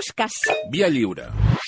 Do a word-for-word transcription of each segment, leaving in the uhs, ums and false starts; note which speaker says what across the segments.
Speaker 1: Oscars.
Speaker 2: Via lliure.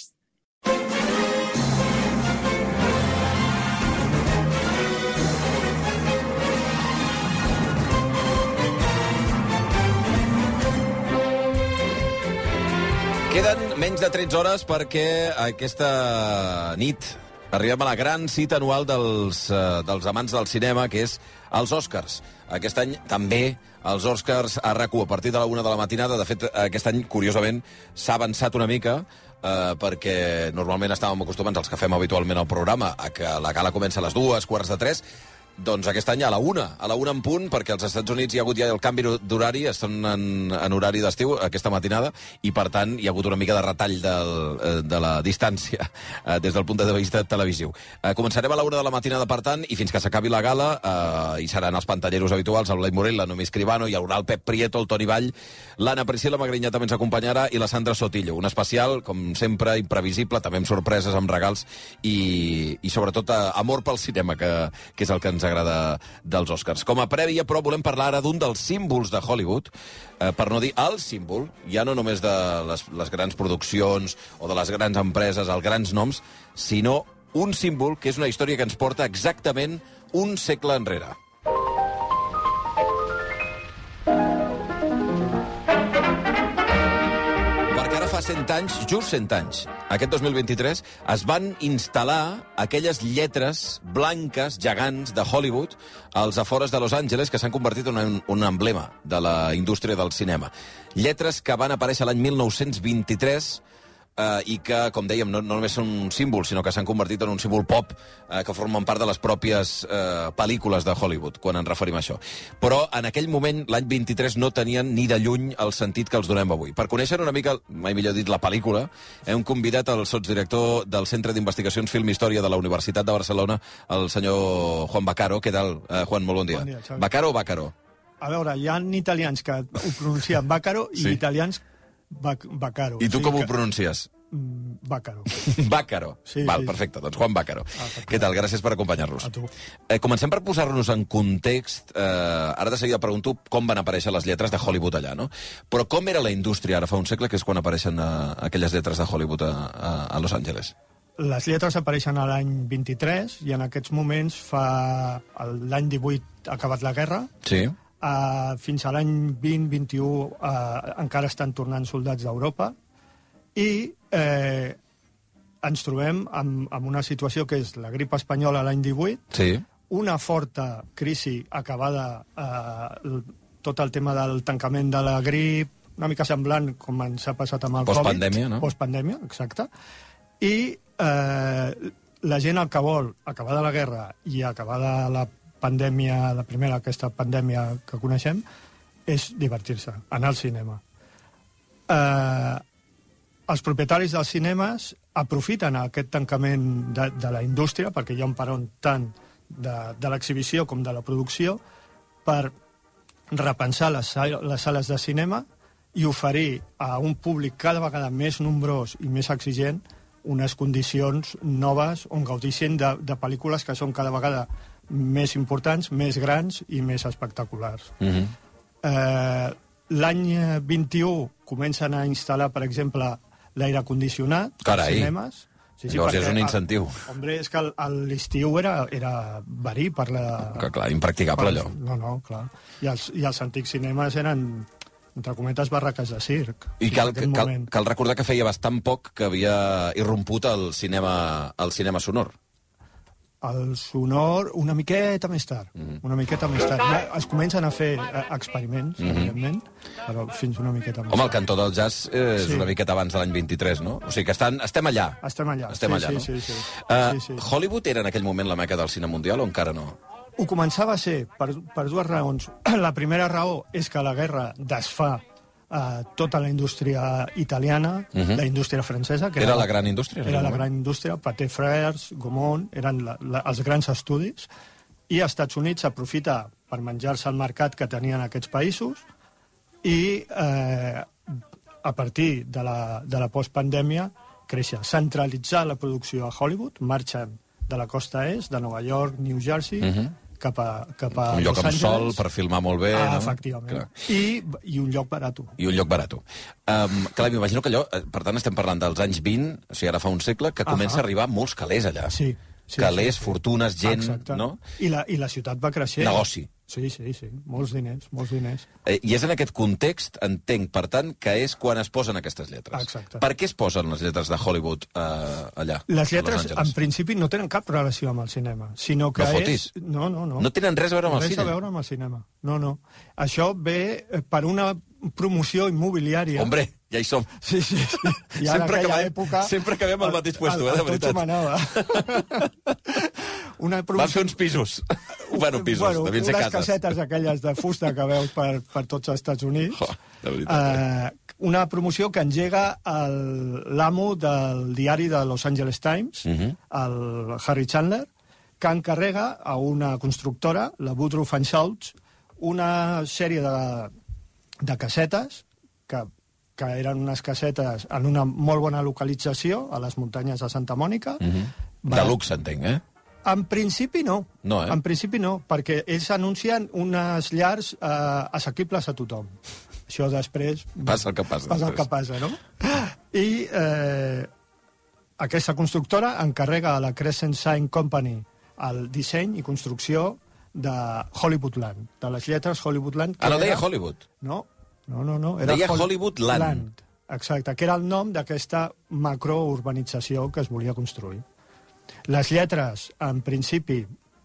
Speaker 3: Queden menys de tretze hores perquè aquesta nit arribem a la gran cita anual dels, uh, dels amants del cinema, que és els Oscars. Aquest any també els Oscars a RAC u a partir de la una de la matinada. De fet, aquest any, curiosament, s'ha avançat una mica, eh, perquè normalment estàvem acostumats, els que fem habitualment el programa, a que la gala comença a les dues, quarts de tres. Doncs aquest any a la una, a la una en punt, perquè als Estats Units hi ha hagut ja el canvi d'horari, estan en, en horari d'estiu aquesta matinada, i per tant hi ha hagut una mica de retall del, de la distància eh, des del punt de vista televisiu. Eh, començarem a la una de la matinada, per tant, i fins que s'acabi la gala eh, hi seran els pantalleros habituals, el Blai Morell, la Noemí Escribano, hi haurà el Pep Prieto, el Toni Vall, l'Anna Priscila Magrinyà també ens acompanyarà, i la Sandra Sotillo. Un especial, com sempre, imprevisible, també amb sorpreses, amb regals, i, i sobretot eh, amor pel cinema, que, que és el que ens agrada dels Oscars. Com a prèvia, però, volem parlar ara d'un dels símbols de Hollywood, eh, per no dir el símbol, ja no només de les, les grans produccions o de les grans empreses, els grans noms, sinó un símbol que és una història que ens porta exactament un segle enrere. cent anys, just cent anys, aquest dos mil vint-i-tres, es van instal·lar aquelles lletres blanques gegants de Hollywood als afores de Los Angeles, que s'han convertit en un, un emblema de la indústria del cinema. Lletres que van aparèixer l'any mil nou-cents vint-i-tres eh, i que, com dèiem, no, no només són un símbol, sinó que s'han convertit en un símbol pop eh, que formen part de les pròpies eh, pel·lícules de Hollywood, quan ens referim a això. Però en aquell moment, l'any vint-i-tres, no tenien ni de lluny el sentit que els donem avui. Per conèixer una mica, mai millor dit, la pel·lícula, hem convidat el sotsdirector del Centre d'Investigacions Film Història de la Universitat de Barcelona, el senyor Juan Vaccaro. Què tal, eh, Juan? Molt bon dia.
Speaker 4: Bon dia, Xavi.
Speaker 3: Vaccaro o Vaccaro?
Speaker 4: A veure, hi ha italians que ho pronuncien Vaccaro i
Speaker 3: Sí.
Speaker 4: italians Vac Vaccaro.
Speaker 3: I tu
Speaker 4: O sigui
Speaker 3: com ho
Speaker 4: que-
Speaker 3: pronuncies?
Speaker 4: Mm, Vaccaro.
Speaker 3: Vaccaro.
Speaker 4: Sí,
Speaker 3: Val,
Speaker 4: sí.
Speaker 3: perfecte. Doncs Juan Vaccaro.
Speaker 4: Ah, perfecte.
Speaker 3: Què tal? Gràcies per acompanyar-nos.
Speaker 4: A tu.
Speaker 3: Eh, comencem per posar-nos en context. Eh, ara de seguida pregunto com van aparèixer les lletres de Hollywood allà, no? Però com era la indústria ara fa un segle, que és quan apareixen eh, aquelles lletres de Hollywood a, a, a Los Angeles?
Speaker 4: Les lletres apareixen a l'any vint-i-tres i en aquests moments fa l'any divuit acabat la guerra.
Speaker 3: Sí.
Speaker 4: Uh, fins a l'any vint vint u uh, encara estan tornant soldats d'Europa i eh, ens trobem amb, amb una situació que és la grip espanyola l'any divuit,
Speaker 3: Sí.
Speaker 4: una forta crisi acabada, eh, tot el tema del tancament de la grip, una mica semblant com ens ha passat amb el Covid.
Speaker 3: Postpandèmia, no?
Speaker 4: Postpandèmia, exacte. I eh, la gent el que vol, acabada la guerra i acabada la pandèmia, la primera, aquesta pandèmia que coneixem, és divertir-se, anar al cinema. Eh, els propietaris dels cinemes aprofiten aquest tancament de, de la indústria, perquè hi ha un peron tant de, de l'exhibició com de la producció, per repensar les, les sales de cinema i oferir a un públic cada vegada més nombrós i més exigent unes condicions noves on gaudissin de, de pel·lícules que són cada vegada més importants, més grans i més espectaculars.
Speaker 3: Mm-hmm.
Speaker 4: eh, L'any vint-i-u comencen a instal·lar, per exemple, l'aire condicionat als
Speaker 3: Carai.
Speaker 4: cinemes. Sí,
Speaker 3: Llavors ja és
Speaker 4: perquè,
Speaker 3: un incentiu.
Speaker 4: El, hombre, és que el- el- l'estiu era, era verí per la...
Speaker 3: Que, clar, impracticable, allò.
Speaker 4: No, no, clar. I els, i els antics cinemes eren, entre cometes, barraques de circ.
Speaker 3: I
Speaker 4: fins
Speaker 3: cal,
Speaker 4: a aquest
Speaker 3: cal,
Speaker 4: moment.
Speaker 3: cal recordar que feia bastant poc que havia irromput el cinema, el cinema sonor.
Speaker 4: El sonor una miqueta més tard. Mm -hmm. Una miqueta més tard. Ja es comencen a fer eh, experiments, mm -hmm. evidentment, però fins una miqueta més
Speaker 3: Home, el
Speaker 4: tard.
Speaker 3: cantó del jazz eh, és
Speaker 4: Sí.
Speaker 3: una miqueta abans de l'any vint-i-tres, no? O sigui que estan, estem allà.
Speaker 4: Estem allà.
Speaker 3: Estem
Speaker 4: sí,
Speaker 3: allà,
Speaker 4: sí,
Speaker 3: no?
Speaker 4: sí, sí.
Speaker 3: Uh,
Speaker 4: sí, sí.
Speaker 3: Hollywood era en aquell moment la meca del cine mundial o encara no?
Speaker 4: Ho començava a ser per, per dues raons. La primera raó és que la guerra desfà eh, tota la indústria italiana, uh -huh. la indústria francesa... Que
Speaker 3: Era la gran indústria, en
Speaker 4: Era
Speaker 3: aquell
Speaker 4: la
Speaker 3: moment?
Speaker 4: gran indústria, Pathé Frères, Gaumont, eren la, la, els grans estudis, i als Estats Units aprofita per menjar-se el mercat que tenien aquests països i eh, a partir de la, de la postpandèmia créixer, centralitzar la producció a Hollywood, marxen de la costa est, de Nova York, New Jersey, uh -huh. cap a, cap a
Speaker 3: un lloc
Speaker 4: Los
Speaker 3: amb sol
Speaker 4: Angeles.
Speaker 3: per filmar molt bé.
Speaker 4: Ah,
Speaker 3: no?
Speaker 4: efectivament. I, I un lloc barat.
Speaker 3: I un lloc barat. Um, clar, m'imagino que allò, per tant, estem parlant dels anys vint, o sigui, ara fa un segle, que comença uh -huh. a arribar molts calés allà.
Speaker 4: Sí. Sí,
Speaker 3: calés,
Speaker 4: sí, sí.
Speaker 3: fortunes, gent,
Speaker 4: Exacte.
Speaker 3: no?
Speaker 4: I la, I la ciutat va creixent.
Speaker 3: Negoci.
Speaker 4: Sí, sí, sí. Molts diners, molts diners.
Speaker 3: Eh, I és en aquest context, entenc, per tant, que és quan es posen aquestes lletres.
Speaker 4: Exacte.
Speaker 3: Per què es posen les lletres de Hollywood eh, allà?
Speaker 4: Les lletres, en principi, no tenen cap relació amb el cinema, sinó que
Speaker 3: no fotis.
Speaker 4: és... No, no, no.
Speaker 3: No tenen res a veure amb el
Speaker 4: res
Speaker 3: cinema?
Speaker 4: Res a veure amb el cinema. No, no. Això ve per una promoció immobiliària.
Speaker 3: Hombre, ja hi som.
Speaker 4: Sí, sí, sí. I
Speaker 3: sempre,
Speaker 4: aquella
Speaker 3: acabem,
Speaker 4: època...
Speaker 3: sempre acabem al mateix puesto, eh, de veritat.
Speaker 4: Una promoció...
Speaker 3: Van fer uns pisos. bueno, pisos,
Speaker 4: bueno,
Speaker 3: devien ser
Speaker 4: unes
Speaker 3: cases.
Speaker 4: casetes aquelles de fusta que veus per, per tots els Estats Units.
Speaker 3: Oh, de veritat.
Speaker 4: Eh, una promoció que engega l'amo del diari de Los Angeles Times, uh -huh. el Harry Chandler, que encarrega a una constructora, la Woodruff and Schultz, una sèrie de, de casetes que, que eren unes casetes en una molt bona localització, a les muntanyes de Santa Mònica.
Speaker 3: Uh -huh. De luxe, entenc, eh?
Speaker 4: En principi no.
Speaker 3: No, eh?
Speaker 4: En principi no, perquè ells anuncien unes llars eh, assequibles a tothom. Això després...
Speaker 3: Passa el que passa.
Speaker 4: Passa el que passa, no? I eh, aquesta constructora encarrega a la Crescent Sign Company el disseny i construcció de Hollywoodland, de les lletres Hollywoodland.
Speaker 3: Ah, no deia Hollywood?
Speaker 4: No, no, no. no. Era
Speaker 3: deia
Speaker 4: Hol
Speaker 3: Hollywoodland.
Speaker 4: Land. Exacte, que era el nom d'aquesta macrourbanització que es volia construir. Les lletres, en principi,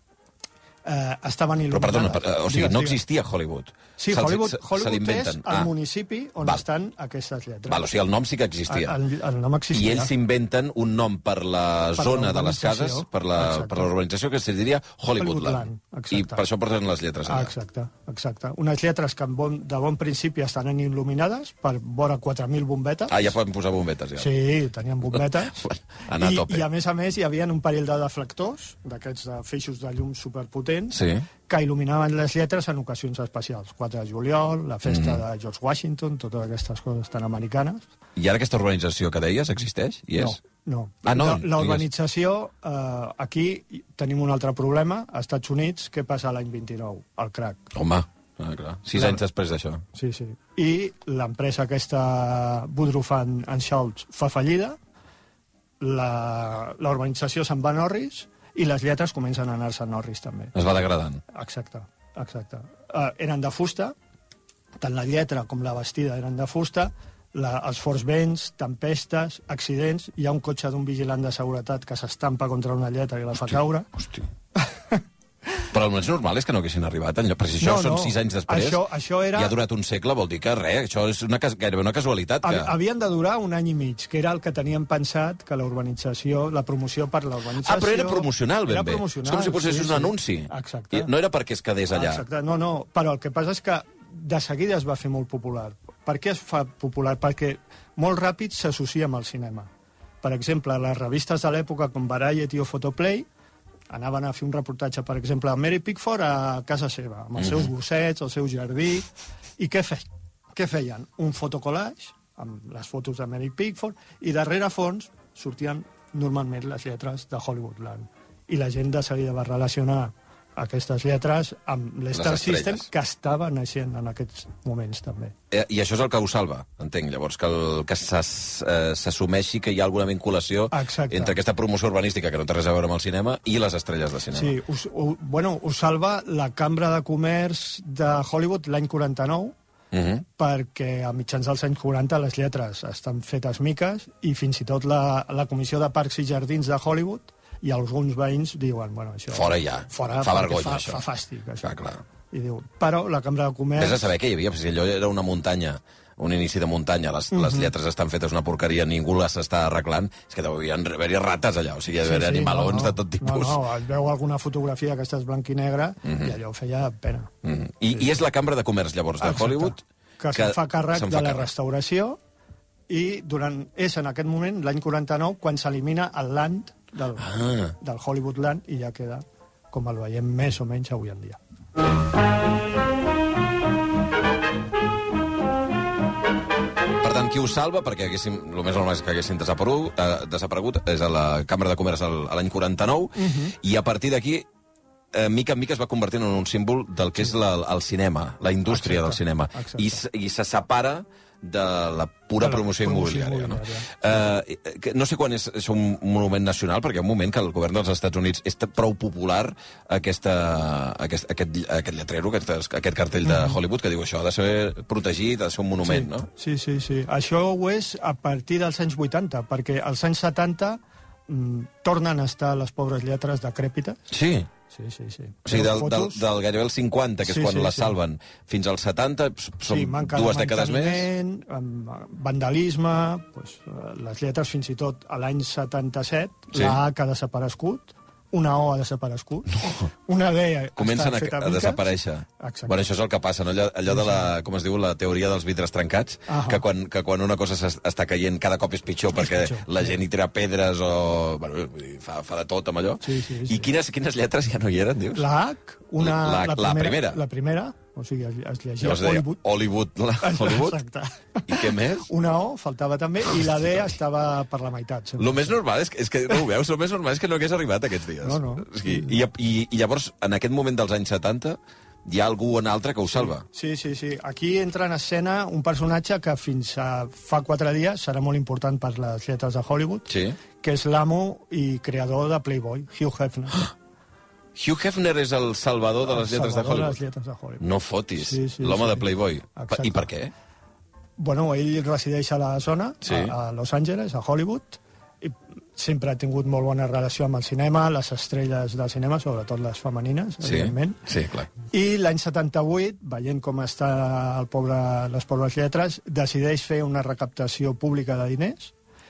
Speaker 4: eh, estaven il·luminades...
Speaker 3: Però, perdona, o sigui,
Speaker 4: digues,
Speaker 3: no
Speaker 4: digues.
Speaker 3: existia Hollywood.
Speaker 4: Sí,
Speaker 3: se,
Speaker 4: Hollywood,
Speaker 3: se,
Speaker 4: Hollywood
Speaker 3: se
Speaker 4: és el
Speaker 3: ah.
Speaker 4: municipi on
Speaker 3: Val.
Speaker 4: estan aquestes lletres.
Speaker 3: Val, o sigui, el nom sí que existia.
Speaker 4: El, el, el nom existia.
Speaker 3: I ells s'inventen un nom per la
Speaker 4: Per
Speaker 3: zona de les cases, per la,
Speaker 4: exacte.
Speaker 3: per la urbanització, que se diria Hollywoodland.
Speaker 4: Hollywoodland,
Speaker 3: I per això porten les lletres allà.
Speaker 4: Exacte, exacte. Unes lletres que bon, de bon principi estan il·luminades per vora quatre mil bombetes.
Speaker 3: Ah, ja poden posar bombetes, ja.
Speaker 4: Sí, tenien bombetes.
Speaker 3: Anar a
Speaker 4: I,
Speaker 3: tope.
Speaker 4: I, a més a més, hi havia un parell de deflectors, d'aquests de feixos de llum superpotents,
Speaker 3: Sí.
Speaker 4: que il·luminaven les lletres en ocasions especials. quatre de juliol, la festa
Speaker 3: Mm.
Speaker 4: de George Washington, totes aquestes coses tan americanes.
Speaker 3: I ara aquesta urbanització que deies existeix? I és?
Speaker 4: No, no.
Speaker 3: Ah, no,
Speaker 4: La, la urbanització, eh, aquí tenim un altre problema. Als Estats Units, què passa l'any vint-i-nou? El crack.
Speaker 3: Home, ah, clar. Sis
Speaker 4: Clar.
Speaker 3: anys després d'això.
Speaker 4: Sí, sí. I l'empresa aquesta, Woodruff and, and Schultz, fa fallida, la, la urbanització se'n va a Norris i les lletres comencen a anar-se a Norris també.
Speaker 3: Es va degradant.
Speaker 4: Exacte, exacte. Uh, eren de fusta, tant la lletra com la vestida eren de fusta, la, els forts vents, tempestes, accidents, hi ha un cotxe d'un vigilant de seguretat que s'estampa contra una lletra i la fa caure.
Speaker 3: Hòstia. Però el més normal és que no haguessin arribat enlloc, perquè si això
Speaker 4: No,
Speaker 3: són
Speaker 4: no.
Speaker 3: sis anys després
Speaker 4: Això- això era-
Speaker 3: i ha durat un segle, vol dir que res, això és una, cas- gairebé una casualitat. Que...
Speaker 4: Havien de durar un any i mig, que era el que teníem pensat que la urbanització, la promoció per la urbanització...
Speaker 3: Ah, però era promocional, ben
Speaker 4: era
Speaker 3: bé.
Speaker 4: promocional,
Speaker 3: És com si posés
Speaker 4: sí,
Speaker 3: un
Speaker 4: sí.
Speaker 3: anunci.
Speaker 4: Exacte.
Speaker 3: I no era perquè es quedés allà.
Speaker 4: Exacte, no, no, però el que passa és que de seguida es va fer molt popular. Per què es fa popular? Perquè molt ràpid s'associa amb el cinema. Per exemple, les revistes de l'època com Variety o Photoplay anaven a fer un reportatge, per exemple, a Mary Pickford a casa seva, amb els seus gossets, el seu jardí, i què, fe què feien? Un fotocollage amb les fotos de Mary Pickford i darrere fons sortien normalment les lletres de Hollywoodland. I la gent de seguida va relacionar aquestes lletres amb l'Star System, que estava naixent en aquests moments també.
Speaker 3: Eh, I això és el que ho salva, entenc, llavors, que, el, que s'assumeixi que hi ha alguna vinculació
Speaker 4: Exacte.
Speaker 3: entre aquesta promoció urbanística, que no té res a veure amb el cinema, i les estrelles de cinema.
Speaker 4: Sí, us, ho, bueno, ho salva la Cambra de Comerç de Hollywood l'any quaranta-nou,
Speaker 3: Uh -huh.
Speaker 4: perquè a mitjans dels anys quaranta les lletres estan fetes miques i fins i tot la, la Comissió de Parcs i Jardins de Hollywood i alguns veïns diuen, bueno, això...
Speaker 3: Fora ja,
Speaker 4: fora
Speaker 3: fa
Speaker 4: perquè
Speaker 3: vergonya,
Speaker 4: fa,
Speaker 3: això.
Speaker 4: fa fàstic, això.
Speaker 3: Clar, clar.
Speaker 4: I diu, però la Cambra de Comerç...
Speaker 3: Vés a saber què hi havia, perquè allò era una muntanya, un inici de muntanya, les, uh -huh. les lletres estan fetes una porqueria, ningú les està arreglant, és que devien haver-hi rates allà, o sigui, hi havia animalons
Speaker 4: no, no,
Speaker 3: de tot tipus.
Speaker 4: No, no, es veu alguna fotografia aquesta és blanc i negre uh -huh. i allò feia pena.
Speaker 3: Uh -huh. I,
Speaker 4: sí,
Speaker 3: I és la Cambra de Comerç, llavors, de
Speaker 4: Exacte.
Speaker 3: Hollywood...
Speaker 4: Que, que se'n fa càrrec
Speaker 3: se'n
Speaker 4: de
Speaker 3: fa
Speaker 4: la
Speaker 3: càrrec.
Speaker 4: restauració i durant, és en aquest moment, l'any quaranta-nou, quan s'elimina el land del,
Speaker 3: Ah.
Speaker 4: del Hollywoodland i ja queda com el veiem més o menys avui en dia.
Speaker 3: Per tant, qui ho salva, perquè haguéssim, el més normal és que haguessin desaparegut, eh, desaparegut és a la Cambra de Comerç a l'any quaranta-nou, uh -huh. i a partir d'aquí eh, mica en mica es va convertint en un símbol del que és la, el cinema, la indústria exacte, del cinema. Exacte. I, I se separa de la pura de la promoció, promoció immobiliària. immobiliària. No? Eh, no sé quan és, és un monument nacional, perquè hi ha un moment que el govern dels Estats Units és prou popular aquesta, aquest, aquest, aquest lletrero, aquest, aquest cartell de Hollywood, que diu això ha de ser protegit, ha de ser un monument,
Speaker 4: sí,
Speaker 3: no?
Speaker 4: Sí, sí, sí. Això ho és a partir dels anys vuitanta, perquè als anys setanta mm, tornen a estar les pobres lletres decrèpites.
Speaker 3: Sí.
Speaker 4: Sí, sí, sí.
Speaker 3: O sigui, del, del, del gairebé el cinquanta, que és sí, quan sí, la salven, sí. fins als setanta, són
Speaker 4: sí,
Speaker 3: dues dècades més.
Speaker 4: Vandalisme, pues, les lletres fins i tot a l'any setanta-set, sí. la A que ha desaparegut, una O ha desaparegut, no. una D
Speaker 3: comencen
Speaker 4: està feta
Speaker 3: a, a desaparèixer.
Speaker 4: Exacte.
Speaker 3: Bueno, això és el que passa, no? allò, allò de la, com es diu, la teoria dels vidres trencats, uh -huh. que, quan, que quan una cosa està caient cada cop és pitjor, és perquè pitjor. la gent hi tira pedres o... Bueno, fa, fa de tot amb allò.
Speaker 4: Sí, sí, sí.
Speaker 3: I quines, quines lletres ja no hi eren, dius?
Speaker 4: La H, una,
Speaker 3: la,
Speaker 4: la,
Speaker 3: la
Speaker 4: primera,
Speaker 3: primera.
Speaker 4: La primera, o sigui, es, es llegia
Speaker 3: es
Speaker 4: Hollywood.
Speaker 3: Hollywood, la, Hollywood.
Speaker 4: Exacte.
Speaker 3: I què més?
Speaker 4: Una O faltava també, i la D estava per la meitat.
Speaker 3: El més normal és que, és que no ho veus, el més normal és que no hagués arribat aquests dies.
Speaker 4: No, no.
Speaker 3: O sigui, i, i, I llavors, en aquest moment dels anys setanta, hi ha algú en altre que ho salva.
Speaker 4: Sí, sí, sí. Aquí entra en escena un personatge que fins a fa quatre dies serà molt important per les lletres de Hollywood,
Speaker 3: sí.
Speaker 4: que és l'amo i creador de Playboy, Hugh Hefner.
Speaker 3: Hugh Hefner és el salvador de les lletres de Hollywood?
Speaker 4: de les lletres de Hollywood.
Speaker 3: No fotis.
Speaker 4: Sí, sí,
Speaker 3: l'home
Speaker 4: sí.
Speaker 3: de Playboy.
Speaker 4: Exacte.
Speaker 3: I per què?
Speaker 4: Bueno, ell resideix a la zona,
Speaker 3: sí.
Speaker 4: a, a Los Angeles, a Hollywood, i sempre ha tingut molt bona relació amb el cinema, les estrelles del cinema, sobretot les femenines,
Speaker 3: sí.
Speaker 4: evidentment.
Speaker 3: Sí, clar.
Speaker 4: I l'any setanta-vuit, veient com està el pobre, les pobres lletres, decideix fer una recaptació pública de diners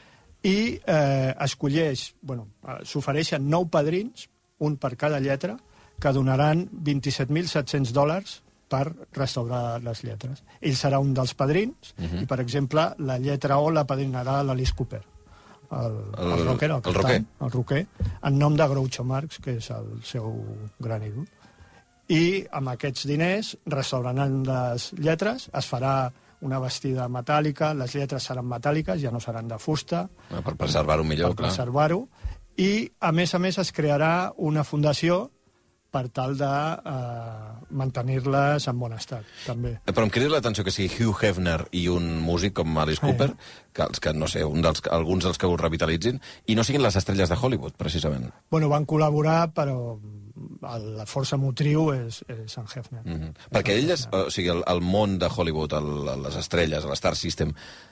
Speaker 4: i eh, escolleix, bueno, s'ofereixen nou padrins, un per cada lletra, que donaran vint-i-set mil set-cents dòlars per restaurar les lletres. Ell serà un dels padrins, uh -huh. i, per exemple, la lletra O la padrinarà l'Alice Cooper, el, el, el rocker, el,
Speaker 3: el rocker.
Speaker 4: el rocker, en nom de Groucho Marx, que és el seu gran ídol. I amb aquests diners restauraran les lletres, es farà una vestida metàl·lica, les lletres seran metàl·liques, ja no seran de fusta.
Speaker 3: Per preservar-ho millor,
Speaker 4: per
Speaker 3: clar.
Speaker 4: Per preservar-ho. I, a més a més, es crearà una fundació per tal de uh, mantenir-les en bon estat, també.
Speaker 3: Però em crida l'atenció que sigui Hugh Hefner i un músic com Alice sí. Cooper, que, els que no sé, un dels, alguns dels que ho revitalitzin, i no siguin les estrelles de Hollywood, precisament.
Speaker 4: Bueno, van col·laborar, però la força motriu és, és en Hefner.
Speaker 3: Mm -hmm. Perquè ell és, o sigui, el, el món de Hollywood, el, les estrelles, l'Star System,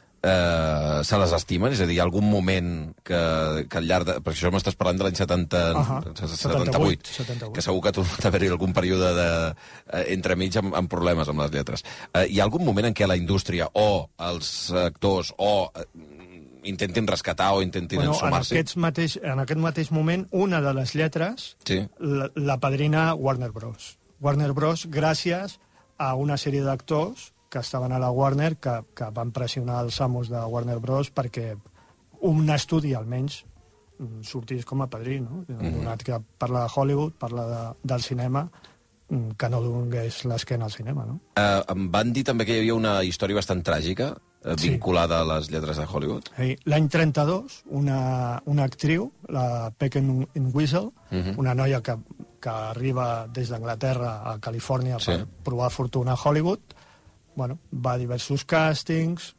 Speaker 3: eh, se les estimen? És a dir, hi ha algun moment que, que al llarg de... Perquè això m'estàs parlant de l'any setanta,
Speaker 4: uh -huh.
Speaker 3: setanta-vuit,
Speaker 4: setanta-vuit,
Speaker 3: que segur que ha tornat a haver-hi algun període de, eh, entremig amb, amb problemes amb les lletres. Eh, hi ha algun moment en què la indústria o els actors o... Eh, intentin rescatar o intentin
Speaker 4: bueno,
Speaker 3: ensumar-se?
Speaker 4: En, mateix, en aquest mateix moment, una de les lletres
Speaker 3: sí.
Speaker 4: la, la padrina Warner Bros. Warner Bros. Gràcies a una sèrie d'actors que estaven a la Warner, que, que van pressionar els amos de Warner Bros. Perquè un estudi, almenys, sortís com a padrí, no? Mm -hmm. Donat que parla de Hollywood, parla de, del cinema, que no donés l'esquena al cinema, no?
Speaker 3: Uh, em van dir també que hi havia una història bastant tràgica uh, vinculada sí. a les lletres de Hollywood.
Speaker 4: Sí. L'any trenta-dos, una, una actriu, la Peck and Whistle, uh -huh. una noia que, que arriba des d'Anglaterra a Califòrnia sí. per provar fortuna a Hollywood, bueno, va a diversos càstings,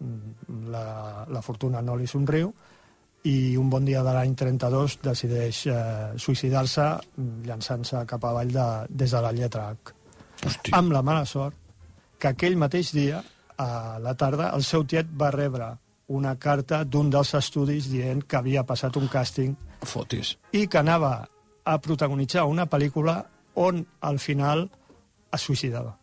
Speaker 4: la, la fortuna no li somriu, i un bon dia de l'any trenta-dos decideix eh, suïcidar-se llançant-se cap avall de, des de la lletra H.
Speaker 3: Hosti.
Speaker 4: Amb la mala sort que aquell mateix dia, a la tarda, el seu tiet va rebre una carta d'un dels estudis dient que havia passat un càsting
Speaker 3: Fotis.
Speaker 4: i que anava a protagonitzar una pel·lícula on al final es suïcidava.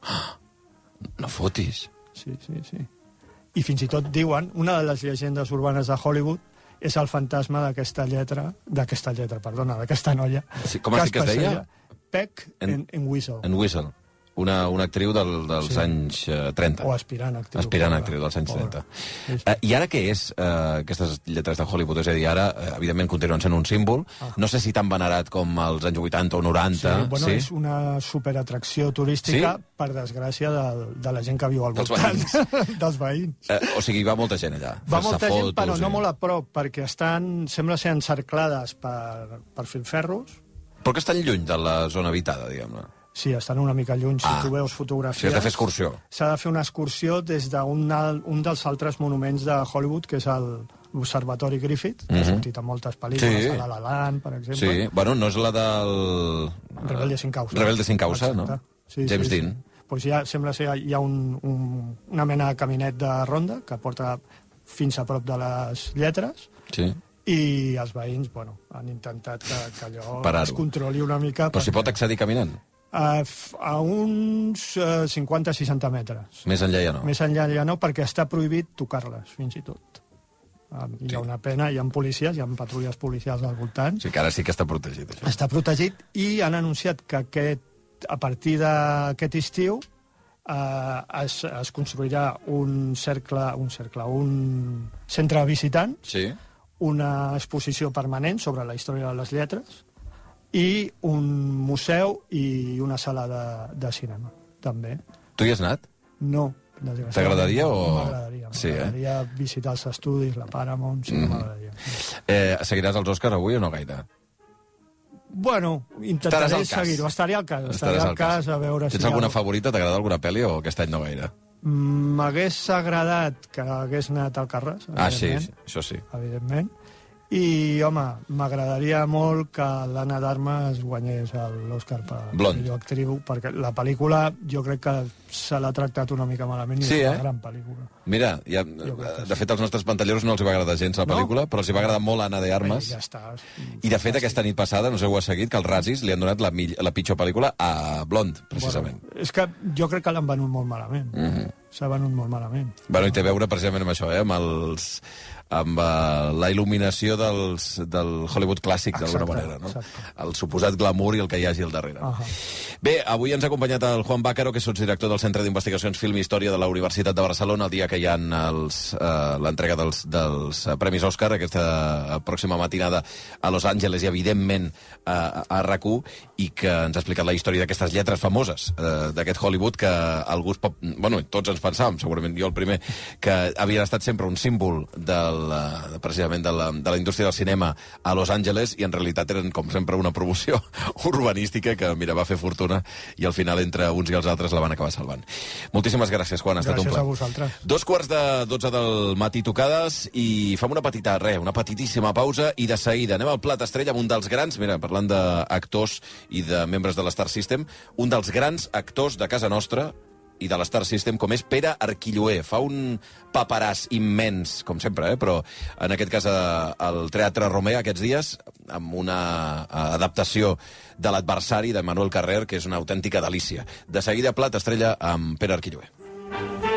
Speaker 3: No fotis.
Speaker 4: Sí, sí, sí. I fins i tot diuen, una de les llegendes urbanes de Hollywood és el fantasma d'aquesta lletra, d'aquesta lletra, perdona, d'aquesta noia.
Speaker 3: Sí, com has dit que es deia?
Speaker 4: Peck and, and Whistle.
Speaker 3: And Whistle. Una, una actriu del, dels sí. anys uh, trenta.
Speaker 4: O aspirant actriu.
Speaker 3: Aspirant actriu dels anys trenta. Sí, sí. Uh, I ara què és uh, aquestes lletres de Hollywood? És a dir, ara, uh, evidentment, continuen sent un símbol. Ah. No sé si tan venerat com als anys vuitanta o noranta.
Speaker 4: Sí, bueno, sí? És una superatracció turística, sí? Per desgràcia, de, de la gent que viu al
Speaker 3: dels
Speaker 4: voltant.
Speaker 3: Veïns.
Speaker 4: dels veïns.
Speaker 3: Uh, o sigui, va molta gent allà.
Speaker 4: Va molta
Speaker 3: fotos,
Speaker 4: gent, però
Speaker 3: i...
Speaker 4: no molt a prop, perquè estan, sembla ser encerclades per, per filferros,
Speaker 3: Però que estan lluny de la zona habitada, diguem-ne.
Speaker 4: Sí, estan una mica lluny. Si
Speaker 3: Ah.
Speaker 4: tu veus fotografies...
Speaker 3: Si has de fer excursió.
Speaker 4: S'ha de fer una excursió des d'un un dels altres monuments de Hollywood, que és l'Observatori Griffith, que
Speaker 3: Mhm.
Speaker 4: ha sortit en moltes pel·lícules,
Speaker 3: Sí.
Speaker 4: a La La Land, per exemple.
Speaker 3: Sí, bueno, no és la del...
Speaker 4: Rebelde sin causa.
Speaker 3: Rebelde sin causa,
Speaker 4: Exacte.
Speaker 3: no?
Speaker 4: Sí,
Speaker 3: James
Speaker 4: sí,
Speaker 3: Dean.
Speaker 4: Sí. Pues ja, sembla ser hi ha un, un, una mena de caminet de ronda que porta fins a prop de les lletres,
Speaker 3: Sí.
Speaker 4: i els veïns, bueno, han intentat que, que allò
Speaker 3: Parar-ho.
Speaker 4: es controli una mica.
Speaker 3: Però s'hi pot accedir caminant?
Speaker 4: A, a uns uh, cinquanta a seixanta metres.
Speaker 3: Més enllà ja no.
Speaker 4: Més enllà ja no, perquè està prohibit tocar-les, fins i tot. Um, hi ha una pena, hi ha policies, hi ha patrulles policials al voltant.
Speaker 3: O sigui que ara sí que està protegit, això.
Speaker 4: Està protegit i han anunciat que aquest, a partir d'aquest estiu eh, es, es construirà un cercle, un cercle, un centre de visitants,
Speaker 3: Sí?
Speaker 4: una exposició permanent sobre la història de les lletres i un museu i una sala de, de cinema, també.
Speaker 3: Tu hi has anat?
Speaker 4: No, desgraciadament.
Speaker 3: T'agradaria o...?
Speaker 4: M'agradaria,
Speaker 3: Sí, eh?
Speaker 4: m'agradaria visitar els estudis, la Paramount, sí que
Speaker 3: Mhm.
Speaker 4: m'agradaria.
Speaker 3: Eh, seguiràs els Òscars avui o no gaire?
Speaker 4: Bueno,
Speaker 3: Estaràs
Speaker 4: intentaré
Speaker 3: al cas.
Speaker 4: seguir-ho, estaré al cas, estaré
Speaker 3: Estaràs
Speaker 4: al
Speaker 3: al cas.
Speaker 4: cas a veure
Speaker 3: Tens
Speaker 4: si...
Speaker 3: alguna
Speaker 4: hi ha-
Speaker 3: favorita? T'agrada alguna pel·li o aquest any no gaire?
Speaker 4: Mm, M'hagués agradat que hagués anat al Carràs,
Speaker 3: Ah, sí,
Speaker 4: evidentment,
Speaker 3: això sí.
Speaker 4: evidentment. I, home, m'agradaria molt que l'Anna d'Armes guanyés l'Òscar per
Speaker 3: Blond.
Speaker 4: millor actriu, perquè la pel·lícula jo crec que se l'ha tractat una mica malament i
Speaker 3: Sí,
Speaker 4: és
Speaker 3: eh?
Speaker 4: una gran pel·lícula.
Speaker 3: Mira, ja,
Speaker 4: Jo crec que
Speaker 3: de fet, als nostres pantalleros no els hi va agradar gens la
Speaker 4: No?
Speaker 3: pel·lícula, però els hi va agradar molt Anna de Armas.
Speaker 4: I ja està.
Speaker 3: I, de fet, aquesta nit passada, no sé si ho has seguit, que els Razzies li han donat la, mill- la pitjor pel·lícula a Blond, precisament.
Speaker 4: Bueno, és que jo crec que l'han venut molt malament.
Speaker 3: Mm -hmm.
Speaker 4: S'ha venut molt malament.
Speaker 3: Bueno, i té a veure precisament amb això, eh? amb, els, amb uh, la il·luminació dels, del Hollywood clàssic, d'alguna
Speaker 4: Exacte,
Speaker 3: manera. No?
Speaker 4: exacte.
Speaker 3: El suposat glamour i el que hi hagi al darrere.
Speaker 4: Uh -huh.
Speaker 3: Bé, avui ens ha acompanyat el Juan Bácaro, que és sotsdirector del Centre d'Investigacions Film i Història de la Universitat de Barcelona, el dia que hi ha els, uh, l'entrega dels, dels uh, Premis Òscar, aquesta uh, pròxima matinada a Los Angeles i, evidentment, uh, a R A C U, i que ens ha explicat la història d'aquestes lletres famoses uh, d'aquest Hollywood, que algú es pot... Bueno, tots ens pensàvem, segurament jo el primer, que havien estat sempre un símbol del, uh, precisament de la, de la indústria del cinema a Los Angeles, i en realitat eren, com sempre, una promoció urbanística que, mira, va fer fortuna, i al final, entre uns i els altres, la van acabar salvant. Moltíssimes gràcies, Juan, ha estat un
Speaker 4: Gràcies
Speaker 3: plaer.
Speaker 4: a vosaltres.
Speaker 3: Dos quarts de dotze del matí tocades, i fem una petita, res, una petitíssima pausa, i de seguida anem al plat estrella amb un dels grans, mira, parlant d'actors i de membres de l'Star System, un dels grans actors de casa nostra i de l'Star System, com és Pere Arquilloé. Fa un paperàs immens, com sempre, eh? Però en aquest cas eh, al Teatre Romea aquests dies, amb una eh, adaptació de l'Adversari de Manuel Carrer, que és una autèntica delícia. De seguida, plat estrella amb Pere Arquilloé.